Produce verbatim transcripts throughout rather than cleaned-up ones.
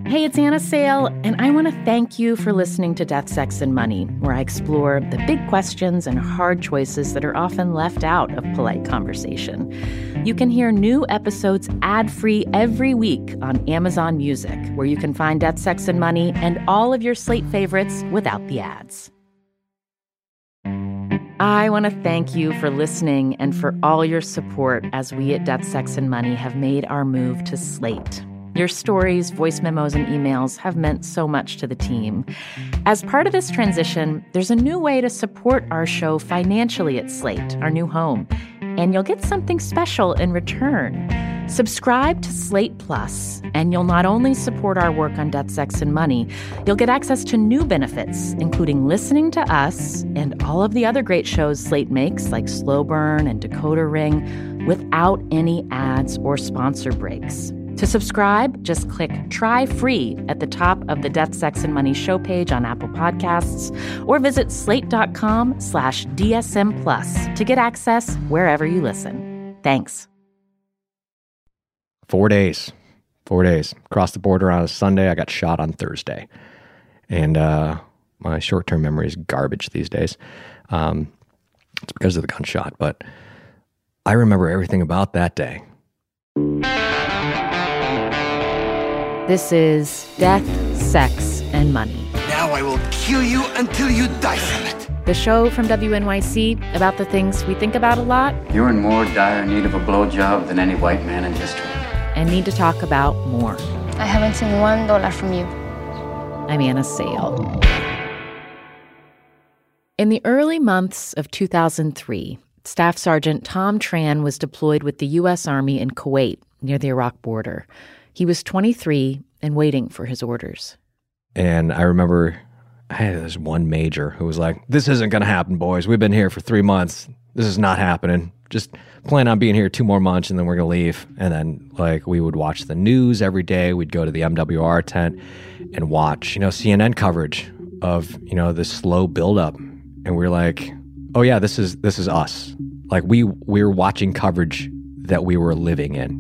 Hey, it's Anna Sale, and I want to thank you for listening to Death, Sex, and Money, where I explore the big questions and hard choices that are often left out of polite conversation. You can hear new episodes ad-free every week on Amazon Music, where you can find Death, Sex, and Money and all of your Slate favorites without the ads. I want to thank you for listening and for all your support as we at Death, Sex, and Money have made our move to Slate. Your stories, voice memos, and emails have meant so much to the team. As part of this transition, there's a new way to support our show financially at Slate, our new home, and you'll get something special in return. Subscribe to Slate Plus, and you'll not only support our work on Death, Sex, and Money, you'll get access to new benefits, including listening to us and all of the other great shows Slate makes, like Slow Burn and Decoder Ring, without any ads or sponsor breaks. To subscribe, just click Try Free at the top of the Death, Sex, and Money show page on Apple Podcasts, or visit slate.com slash DSM Plus to get access wherever you listen. Thanks. Four days. Four days. Crossed the border on a Sunday. I got shot on Thursday. And uh, my short-term memory is garbage these days. Um, it's because of the gunshot, but I remember everything about that day. This is Death, Sex, and Money. Now I will kill you until you die from it. The show from W N Y C about the things we think about a lot. You're in more dire need of a blowjob than any white man in history. And need to talk about more. I haven't seen one dollar from you. I'm Anna Sale. In the early months of two thousand three, Staff Sergeant Tom Tran was deployed with the U S Army in Kuwait, near the Iraq border. He was twenty-three and waiting for his orders. And I remember I had this one major who was like, this isn't going to happen, boys. We've been here for three months. This is not happening. Just plan on being here two more months and then we're going to leave. And then, like, we would watch the news every day. We'd go to the M W R tent and watch, you know, C N N coverage of, you know, this slow buildup. And we're like, oh, yeah, this is this is us. Like, we, we were watching coverage that we were living in.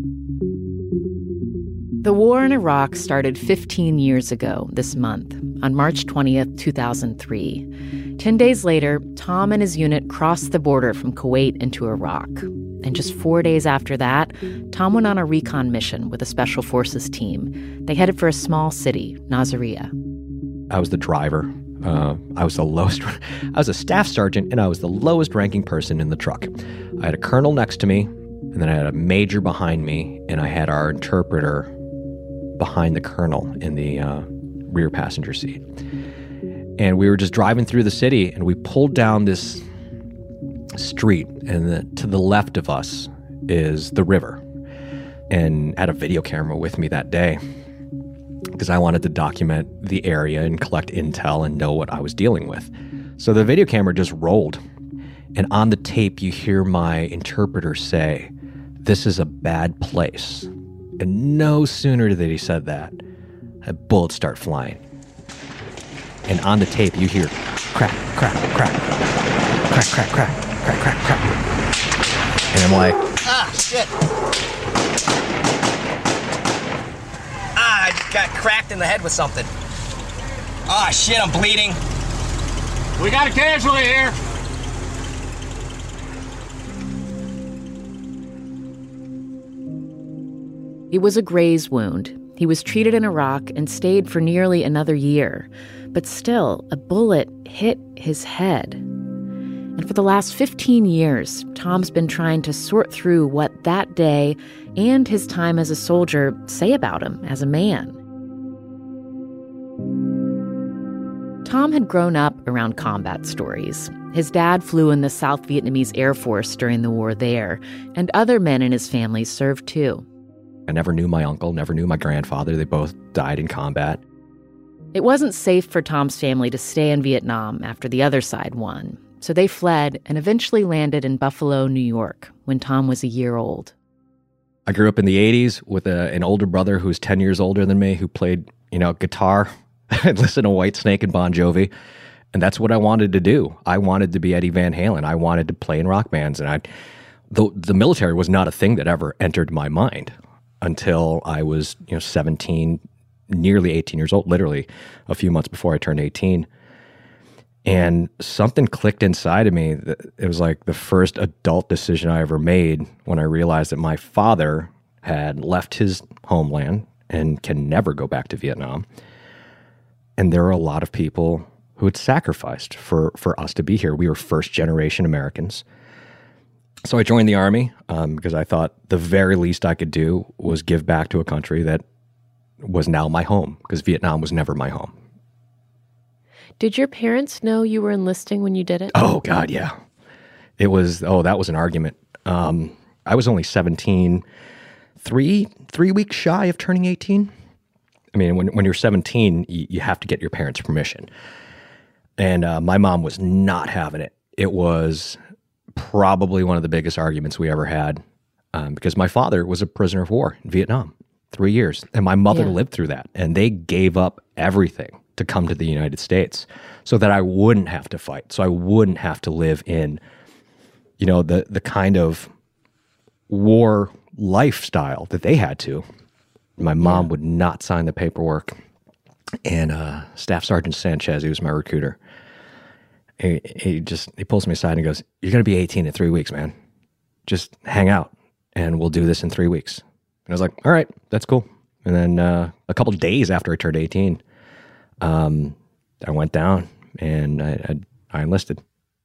The war in Iraq started fifteen years ago this month, on March twentieth, two thousand three. Ten days later, Tom and his unit crossed the border from Kuwait into Iraq. And just four days after that, Tom went on a recon mission with a special forces team. They headed for a small city, Nasiriyah. I was the driver. Uh, I was the lowest. I was a staff sergeant, and I was the lowest ranking person in the truck. I had a colonel next to me, and then I had a major behind me, and I had our interpreter behind the colonel in the uh, rear passenger seat. And we were just driving through the city, and we pulled down this street, and the, to the left of us is the river. And I had a video camera with me that day because I wanted to document the area and collect intel and know what I was dealing with. So the video camera just rolled, and on the tape you hear my interpreter say, "This is a bad place." And no sooner did he said that, a bullets start flying. And on the tape, you hear crack, crack, crack, crack, crack, crack, crack, crack, crack. And I'm like, Ah, shit. Ah, I just got cracked in the head with something. Ah, shit, I'm bleeding. We got a casualty here. It was a graze wound. He was treated in Iraq and stayed for nearly another year. But still, a bullet hit his head. And for the last fifteen years, Tom's been trying to sort through what that day and his time as a soldier say about him as a man. Tom had grown up around combat stories. His dad flew in the South Vietnamese Air Force during the war there, and other men in his family served too. I never knew my uncle, never knew my grandfather. They both died in combat. It wasn't safe for Tom's family to stay in Vietnam after the other side won, so they fled and eventually landed in Buffalo, New York, when Tom was a year old. I grew up in the eighties with a, an older brother who was ten years older than me, who played, you know, guitar and listened to Whitesnake and Bon Jovi. And that's what I wanted to do. I wanted to be Eddie Van Halen. I wanted to play in rock bands. And I, the, the military was not a thing that ever entered my mind until I was, you know, seventeen, nearly eighteen years old, literally a few months before I turned eighteen. And something clicked inside of me. That it was like the first adult decision I ever made when I realized that my father had left his homeland and can never go back to Vietnam. And there are a lot of people who had sacrificed for, for us to be here. We were first generation Americans. So I joined the Army um, because I thought the very least I could do was give back to a country that was now my home, because Vietnam was never my home. Did your parents know you were enlisting when you did it? Oh, God, yeah. It was, oh, that was an argument. Um, I was only seventeen, three, three weeks shy of turning eighteen. I mean, when, when you're seventeen, you, you have to get your parents' permission. And uh, my mom was not having it. It was probably one of the biggest arguments we ever had um, because my father was a prisoner of war in Vietnam, three years. And my mother Yeah. lived through that. And they gave up everything to come to the United States so that I wouldn't have to fight, so I wouldn't have to live in, you know, the the kind of war lifestyle that they had to. My mom yeah. would not sign the paperwork. And uh, Staff Sergeant Sanchez, he was my recruiter, he, he just, he pulls me aside and goes, "You're going to be eighteen in three weeks, man. Just hang out and we'll do this in three weeks. And I was like, all right, that's cool. And then uh, a couple of days after I turned eighteen, um, I went down and I, I, I enlisted.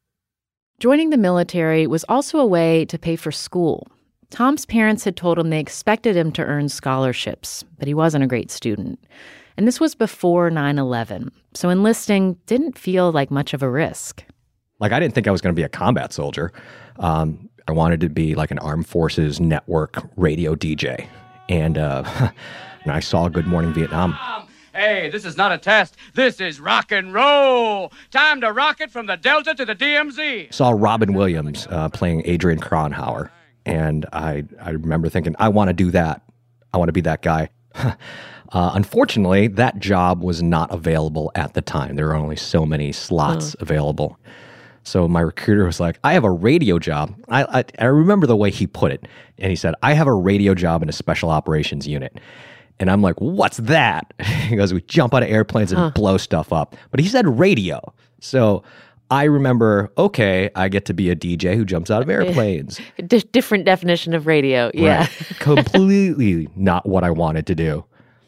Joining the military was also a way to pay for school. Tom's parents had told him they expected him to earn scholarships, but he wasn't a great student. And this was before nine eleven, so enlisting didn't feel like much of a risk. Like, I didn't think I was going to be a combat soldier. Um, I wanted to be like an armed forces network radio D J. And, uh, and I saw Good Morning Vietnam. Hey, this is not a test. This is rock and roll. Time to rock it from the Delta to the D M Z. Saw Robin Williams uh, playing Adrian Cronhauer. And I, I remember thinking, I want to do that. I want to be that guy. uh, unfortunately, that job was not available at the time. There were only so many slots oh. available. So my recruiter was like, I have a radio job. I, I I remember the way he put it. And he said, I have a radio job in a special operations unit. And I'm like, what's that? He goes, we jump out of airplanes and huh. blow stuff up. But he said radio. So I remember, okay, I get to be a D J who jumps out of airplanes. D- different definition of radio, yeah. Right. Completely not what I wanted to do.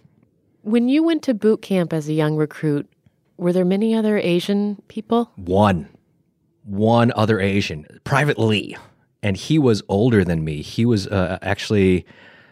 When you went to boot camp as a young recruit, were there many other Asian people? One. One other Asian, Private Lee. And he was older than me. He was uh, actually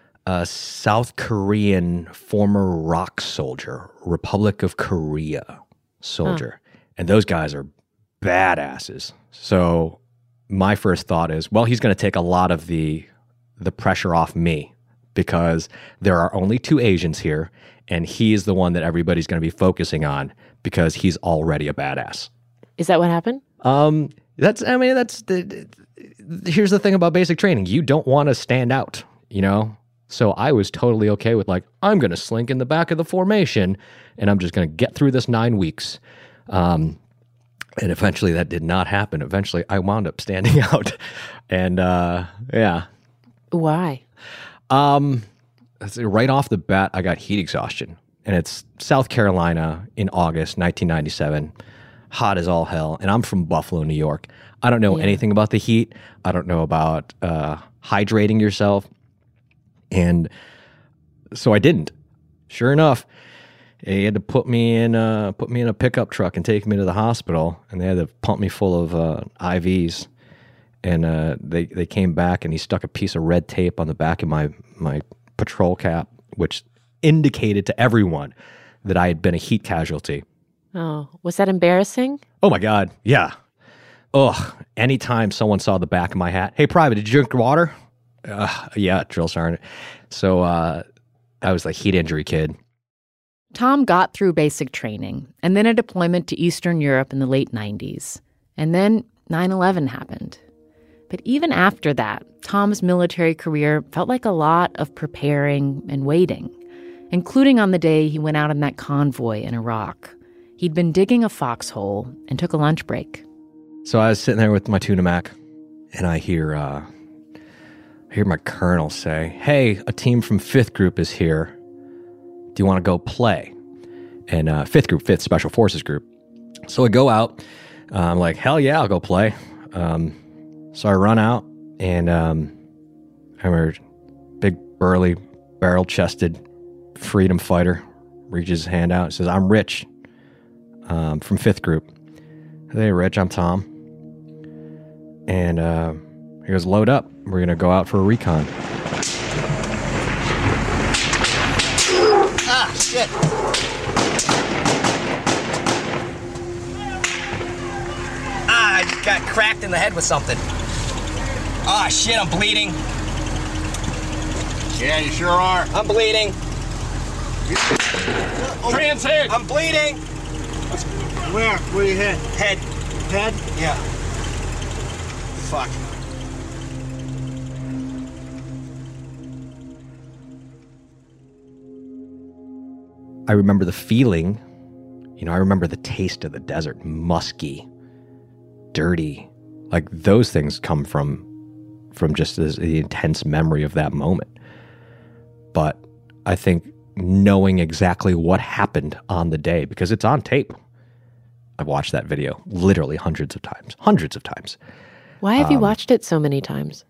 a South Korean former ROK soldier, Republic of Korea soldier. Huh. And those guys are badasses. So my first thought is, well, he's going to take a lot of the the pressure off me because there are only two Asians here, and he's the one that everybody's going to be focusing on because he's already a badass. Is that what happened? Um, that's, I mean, that's, the, the, here's the thing about basic training. You don't want to stand out, you know? So I was totally okay with like, I'm going to slink in the back of the formation and I'm just going to get through this nine weeks. Um, and eventually that did not happen. Eventually I wound up standing out and, uh, yeah. Why? Um, right off the bat, I got heat exhaustion, and it's South Carolina in August, nineteen ninety-seven. Hot as all hell, and I'm from Buffalo, New York. I don't know yeah. anything about the heat. I don't know about uh, hydrating yourself. And so I didn't. Sure enough, they had to put me in uh, put me in a pickup truck and take me to the hospital, and they had to pump me full of uh, I Vs. And uh, they, they came back, and he stuck a piece of red tape on the back of my, my patrol cap, which indicated to everyone that I had been a heat casualty. Oh, was that embarrassing? Oh, my God. Yeah. Ugh. Anytime someone saw the back of my hat, hey, Private, did you drink water? Uh, yeah, drill sergeant. So uh, I was like heat injury kid. Tom got through basic training and then a deployment to Eastern Europe in the late nineties. And then nine eleven happened. But even after that, Tom's military career felt like a lot of preparing and waiting, including on the day he went out on that convoy in Iraq. He'd been digging a foxhole and took a lunch break. So I was sitting there with my tuna mac, and I hear uh, I hear my colonel say, hey, a team from fifth Group is here do you want to go play? And uh, fifth group, fifth Special Forces group. So I go out. Uh, I'm like, hell yeah, I'll go play. Um, so I run out, and um, I remember big, burly, barrel-chested freedom fighter reaches his hand out and says, I'm Rich um, from fifth group. Hey, Rich, I'm Tom. And uh, he goes, load up. We're going to go out for a recon. Ah, shit. Ah, I got cracked in the head with something. Ah, shit, I'm bleeding. Yeah, you sure are. I'm bleeding. Trans head. I'm bleeding. Where? Where you hit? Head. Head? Yeah. Fuck. I remember the feeling, you know, I remember the taste of the desert, musky, dirty. Like those things come from from just this, the intense memory of that moment. But I think knowing exactly what happened on the day, because it's on tape. I've watched that video literally hundreds of times, hundreds of times. Why have um, you watched it so many times?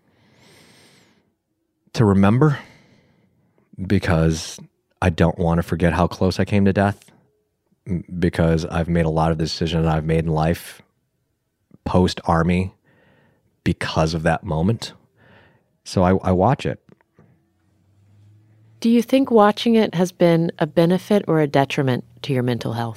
To remember, because I don't want to forget how close I came to death, because I've made a lot of the decisions I've made in life post-Army because of that moment. So I, I watch it. Do you think watching it has been a benefit or a detriment to your mental health?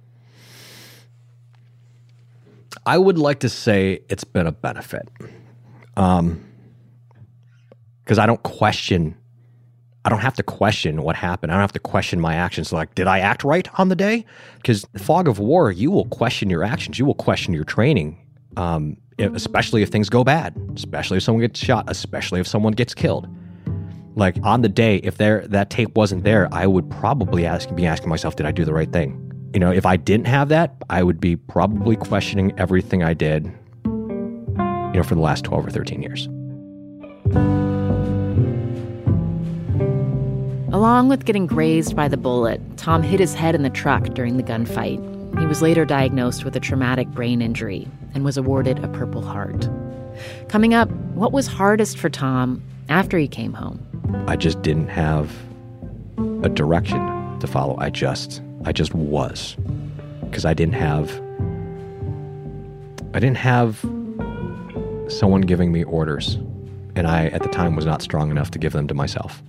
I would like to say it's been a benefit. Um, because I don't question, I don't have to question what happened. I don't have to question my actions. Like, did I act right on the day? Because the fog of war, you will question your actions. You will question your training, um, if, especially if things go bad, especially if someone gets shot, especially if someone gets killed. Like on the day, if there that tape wasn't there, I would probably ask, be asking myself, did I do the right thing? You know, if I didn't have that, I would be probably questioning everything I did, you know, for the last twelve or thirteen years. Along with getting grazed by the bullet, Tom hit his head in the truck during the gunfight. He was later diagnosed with a traumatic brain injury and was awarded a Purple Heart. Coming up, what was hardest for Tom after he came home? I just didn't have a direction to follow. I just... I just was, because I didn't have, I didn't have someone giving me orders, and I, at the time, was not strong enough to give them to myself.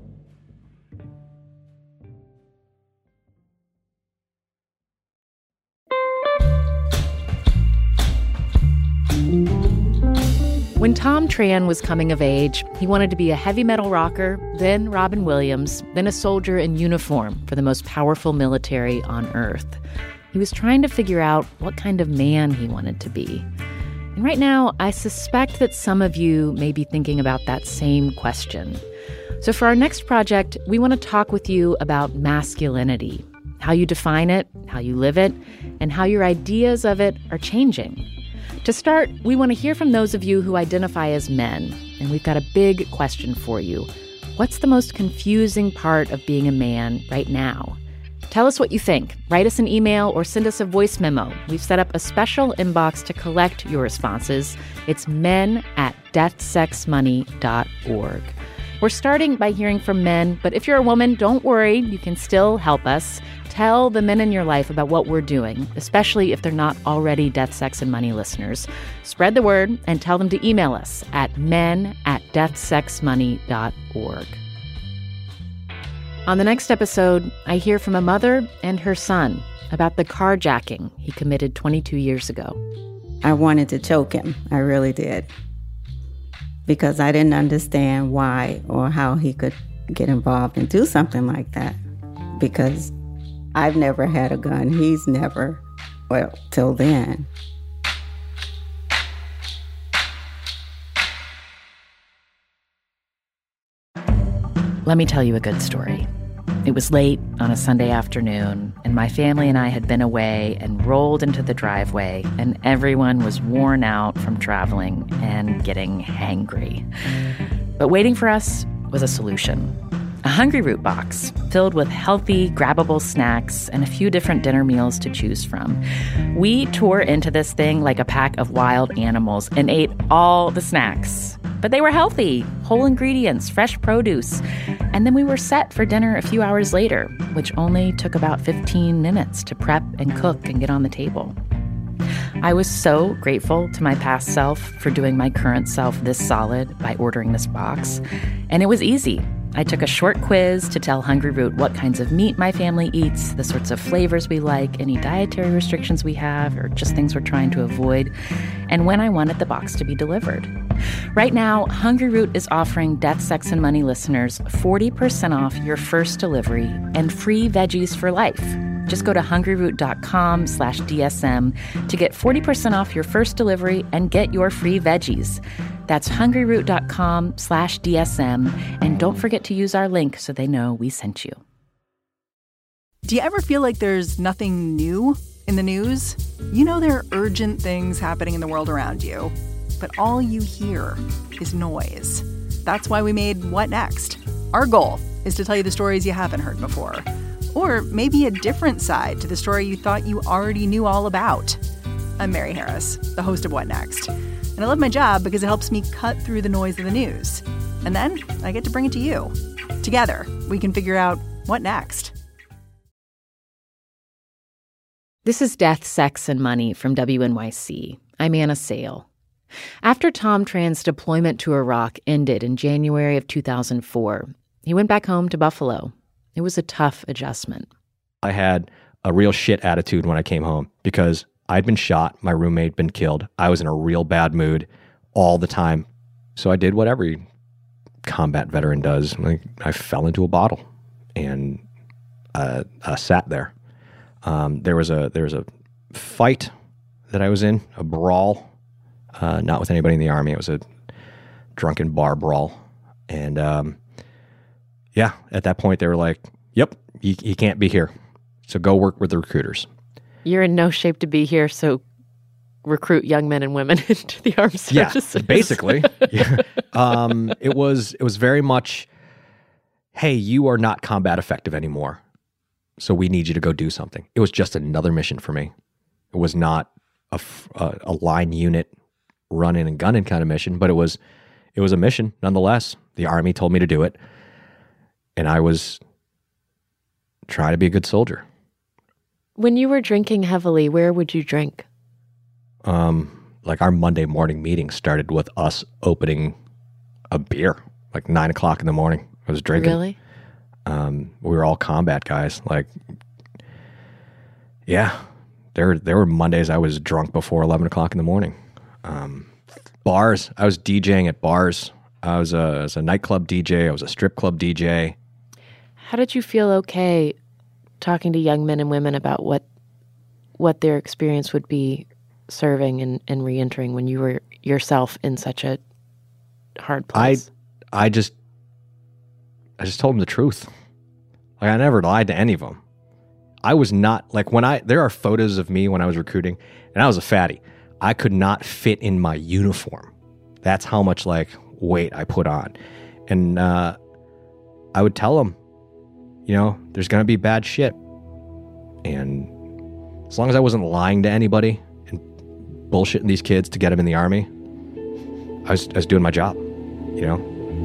When Tom Tran was coming of age, he wanted to be a heavy metal rocker, then Robin Williams, then a soldier in uniform for the most powerful military on Earth. He was trying to figure out what kind of man he wanted to be. And right now, I suspect that some of you may be thinking about that same question. So for our next project, we want to talk with you about masculinity, how you define it, how you live it, and how your ideas of it are changing. To start, we want to hear from those of you who identify as men, and we've got a big question for you. What's the most confusing part of being a man right now? Tell us what you think. Write us an email or send us a voice memo. We've set up a special inbox to collect your responses. It's men at death sex money dot org. We're starting by hearing from men, but if you're a woman, don't worry. You can still help us. Tell the men in your life about what we're doing, especially if they're not already Death, Sex, and Money listeners. Spread the word and tell them to email us at men at death sex money dot org. On the next episode, I hear from a mother and her son about the carjacking he committed twenty-two years ago. I wanted to choke him. I really did. Because I didn't understand why or how he could get involved and do something like that. Because I've never had a gun. He's never, well, till then. Let me tell you a good story. It was late on a Sunday afternoon, and my family and I had been away and rolled into the driveway, and everyone was worn out from traveling and getting hangry. But waiting for us was a solution. a Hungry Root box filled with healthy, grabbable snacks and a few different dinner meals to choose from. We tore into this thing like a pack of wild animals and ate all the snacks. But they were healthy, whole ingredients, fresh produce. And then we were set for dinner a few hours later, which only took about fifteen minutes to prep and cook and get on the table. I was so grateful to my past self for doing my current self this solid by ordering this box. And it was easy. I took a short quiz to tell Hungry Root what kinds of meat my family eats, the sorts of flavors we like, any dietary restrictions we have, or just things we're trying to avoid, and when I wanted the box to be delivered. Right now, Hungry Root is offering Death, Sex, and Money listeners forty percent off your first delivery and free veggies for life. Just go to hungryroot.com slash DSM to get forty percent off your first delivery and get your free veggies. That's hungryroot.com slash DSM. And don't forget to use our link so they know we sent you. Do you ever feel like there's nothing new in the news? You know there are urgent things happening in the world around you, but all you hear is noise. That's why we made What Next? Our goal is to tell you the stories you haven't heard before. Or maybe a different side to the story you thought you already knew all about. I'm Mary Harris, the host of What Next? And I love my job because it helps me cut through the noise of the news. And then I get to bring it to you. Together, we can figure out what next. This is Death, Sex, and Money from W N Y C. I'm Anna Sale. After Tom Tran's deployment to Iraq ended in January of two thousand four, he went back home to Buffalo. It was a tough adjustment. I had a real shit attitude when I came home because I'd been shot, my roommate had been killed. I was in a real bad mood all the time. So I did what every combat veteran does. Like, I fell into a bottle and uh, uh, sat there. Um, there was a there was a fight that I was in, a brawl, uh, not with anybody in the Army. It was a drunken bar brawl. And um, yeah, at that point they were like, yep, you, you can't be here. So go work with the recruiters. You're in no shape to be here, so recruit young men and women into the armed services. Yeah, basically. Yeah. Um, it was it was very much, hey, you are not combat effective anymore, so we need you to go do something. It was just another mission for me. It was not a, a, a line unit running and gunning kind of mission, but it was it was a mission nonetheless. The Army told me to do it, and I was trying to be a good soldier. When you were drinking heavily, where would you drink? Um, like our Monday morning meeting started with us opening a beer, like nine o'clock in the morning. I was drinking. Really? Um, we were all combat guys. Like, yeah, there there were Mondays I was drunk before eleven o'clock in the morning. Um, bars. I was DJing at bars. I was a, I was a nightclub D J. I was a strip club D J. How did you feel okay talking to young men and women about what what their experience would be serving and, and re-entering when you were yourself in such a hard place? I I just I just told them the truth. Like, I never lied to any of them. I was not, like, when I, there are photos of me when I was recruiting, and I was a fatty. I could not fit in my uniform. That's how much, like, weight I put on. And uh, I would tell them, you know, there's going to be bad shit. And as long as I wasn't lying to anybody and bullshitting these kids to get them in the Army, I was, I was doing my job, you know?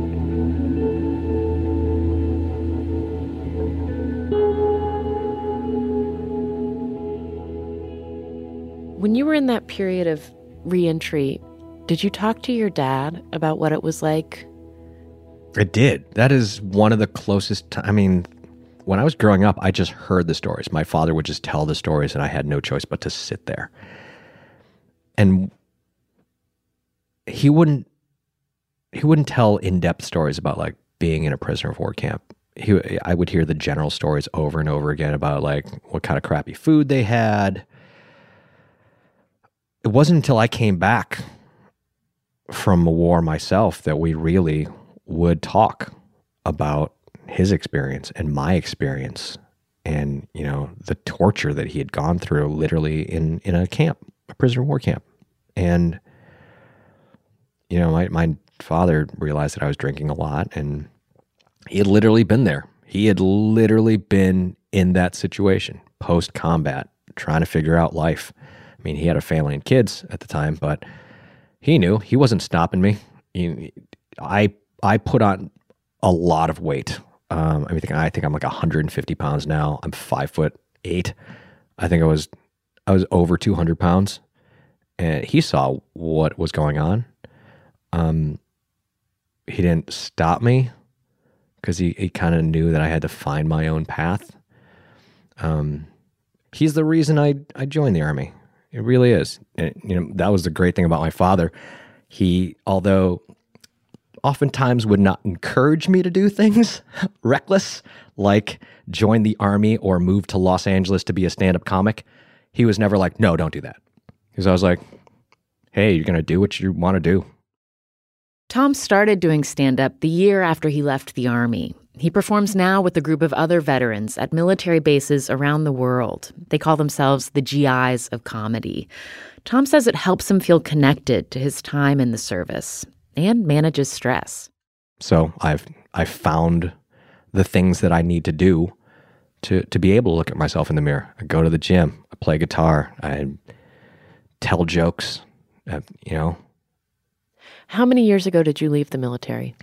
When you were in that period of re-entry, did you talk to your dad about what it was like? I did. That is one of the closest, t- I mean, when I was growing up, I just heard the stories. My father would just tell the stories, and I had no choice but to sit there. And he wouldn't, he wouldn't tell in-depth stories about, like, being in a prisoner of war camp. He, I would hear the general stories over and over again about, like, what kind of crappy food they had. It wasn't until I came back from a war myself that we really would talk about his experience and my experience and, you know, the torture that he had gone through literally in, in a camp, a prisoner of war camp. And, you know, my, my father realized that I was drinking a lot, and he had literally been there. He had literally been in that situation, post-combat, trying to figure out life. I mean, he had a family and kids at the time, but he knew he wasn't stopping me. He, I I put on a lot of weight. Um, I mean, I think I'm like one hundred fifty pounds now. I'm five foot eight. I think I was I was over two hundred pounds, and he saw what was going on. Um, he didn't stop me because he, he kind of knew that I had to find my own path. Um, he's the reason I I joined the Army. It really is. And, you know, that was the great thing about my father. He, although oftentimes would not encourage me to do things reckless, like join the Army or move to Los Angeles to be a stand-up comic, he was never like, no, don't do that. Because I was like, hey, you're going to do what you want to do. Tom started doing stand-up the year after he left the Army. He performs now with a group of other veterans at military bases around the world. They call themselves the G Is of comedy. Tom says it helps him feel connected to his time in the service and manages stress. So I've I found the things that I need to do to to be able to look at myself in the mirror. I go to the gym. I play guitar. I tell jokes. Uh, you know. How many years ago did you leave the military?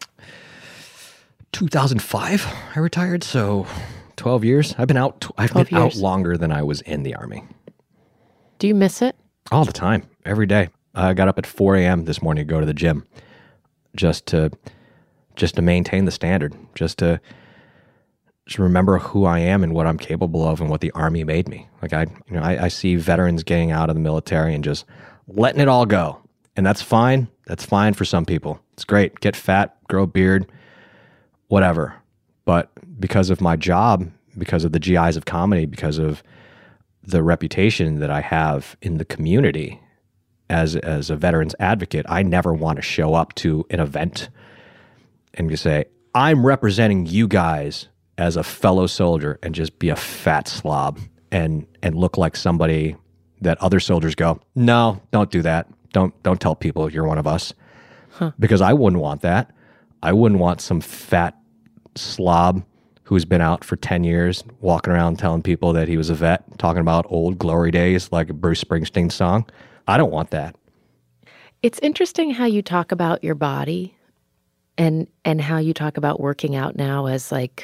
two thousand five, I retired, so twelve years. I've been out. I've been years. out longer than I was in the Army. Do you miss it? All the time, every day. I got up at four a.m. this morning to go to the gym, just to just to maintain the standard, just to just remember who I am and what I'm capable of and what the Army made me. Like I, you know, I, I see veterans getting out of the military and just letting it all go, and that's fine. That's fine for some people. It's great. Get fat, grow a beard, whatever. But because of my job, because of the G Is of comedy, because of the reputation that I have in the community as as a veterans advocate, I never want to show up to an event and just say, I'm representing you guys as a fellow soldier, and just be a fat slob and and look like somebody that other soldiers go, no, don't do that. Don't don't tell people you're one of us. Huh. Because I wouldn't want that. I wouldn't want some fat slob who's been out for ten years walking around telling people that he was a vet, talking about old glory days like a Bruce Springsteen song. I don't want that. It's interesting how you talk about your body and and how you talk about working out now as like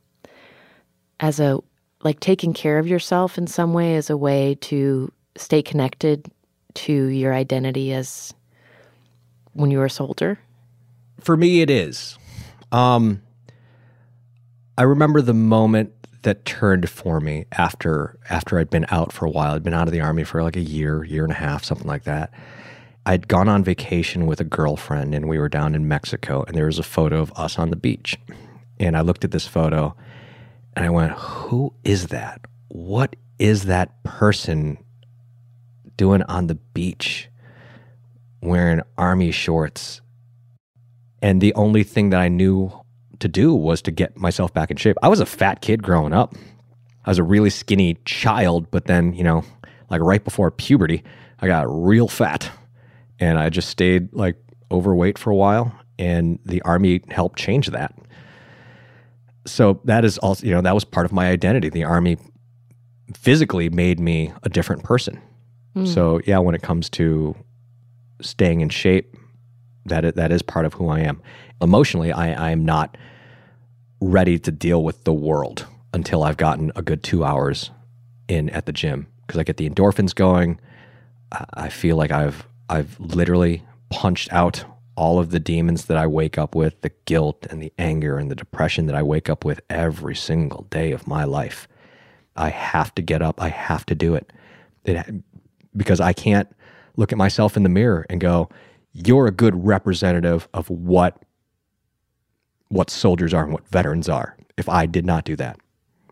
as a like taking care of yourself in some way as a way to stay connected to your identity as when you were a soldier. For me, it is. Um, I remember the moment that turned for me after after I'd been out for a while. I'd been out of the Army for like a year, year and a half, something like that. I'd gone on vacation with a girlfriend, and we were down in Mexico, and there was a photo of us on the beach. And I looked at this photo, and I went, who is that? What is that person doing on the beach wearing Army shorts? And the only thing that I knew to do was to get myself back in shape. I was a fat kid growing up. I was a really skinny child, but then, you know, like right before puberty, I got real fat. And I just stayed like overweight for a while, and the Army helped change that. So that is also, you know, that was part of my identity. The Army physically made me a different person. Mm. So yeah, when it comes to staying in shape, that is, that is part of who I am. Emotionally, I, I am not ready to deal with the world until I've gotten a good two hours in at the gym, because I get the endorphins going. I feel like I've I've literally punched out all of the demons that I wake up with, the guilt and the anger and the depression that I wake up with every single day of my life. I have to get up. I have to do it. It because I can't look at myself in the mirror and go, you're a good representative of what what soldiers are and what veterans are, if I did not do that.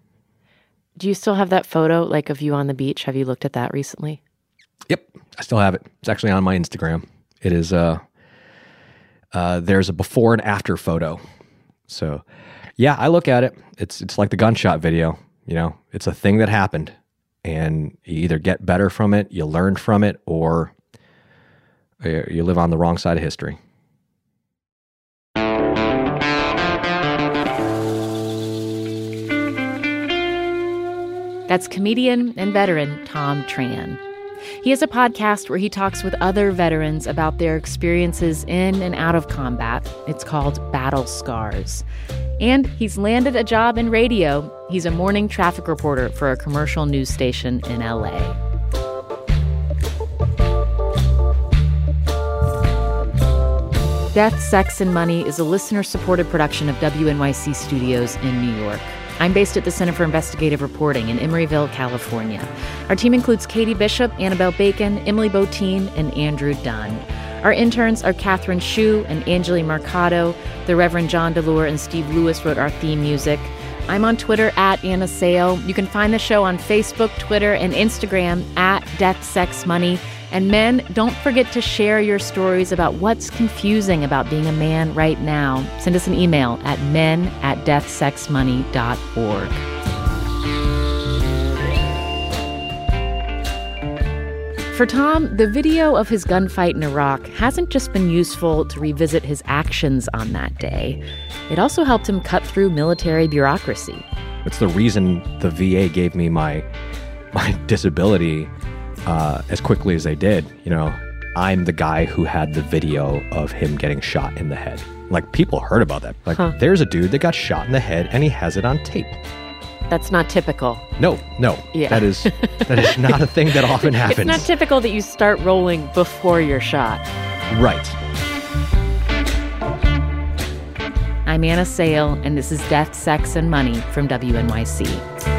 Do you still have that photo, like of you on the beach? Have you looked at that recently? Yep, I still have it. It's actually on my Instagram. It is, uh, uh, there's a before and after photo. So, yeah, I look at it. It's it's like the gunshot video. You know, it's a thing that happened, and you either get better from it, you learn from it, or you live on the wrong side of history. That's comedian and veteran Tom Tran. He has a podcast where he talks with other veterans about their experiences in and out of combat. It's called Battle Scars. And he's landed a job in radio. He's a morning traffic reporter for a commercial news station in L A. Death, Sex, and Money is a listener-supported production of W N Y C Studios in New York. I'm based at the Center for Investigative Reporting in Emeryville, California. Our team includes Katie Bishop, Annabelle Bacon, Emily Botine, and Andrew Dunn. Our interns are Catherine Hsu and Angeli Mercado. The Reverend John DeLure and Steve Lewis wrote our theme music. I'm on Twitter at Anna Sale. You can find the show on Facebook, Twitter, and Instagram at Death, Sex, Money. And men, don't forget to share your stories about what's confusing about being a man right now. Send us an email at men at death sex money dot org. For Tom, the video of his gunfight in Iraq hasn't just been useful to revisit his actions on that day. It also helped him cut through military bureaucracy. It's the reason the V A gave me my my disability uh, as quickly as they did. You know, I'm the guy who had the video of him getting shot in the head. Like, people heard about that. Like, huh. There's a dude that got shot in the head and he has it on tape. That's not typical. No, no. Yeah. That is that is not a thing that often happens. It's not typical that you start rolling before you're shot. Right. I'm Anna Sale, and this is Death, Sex, and Money from W N Y C.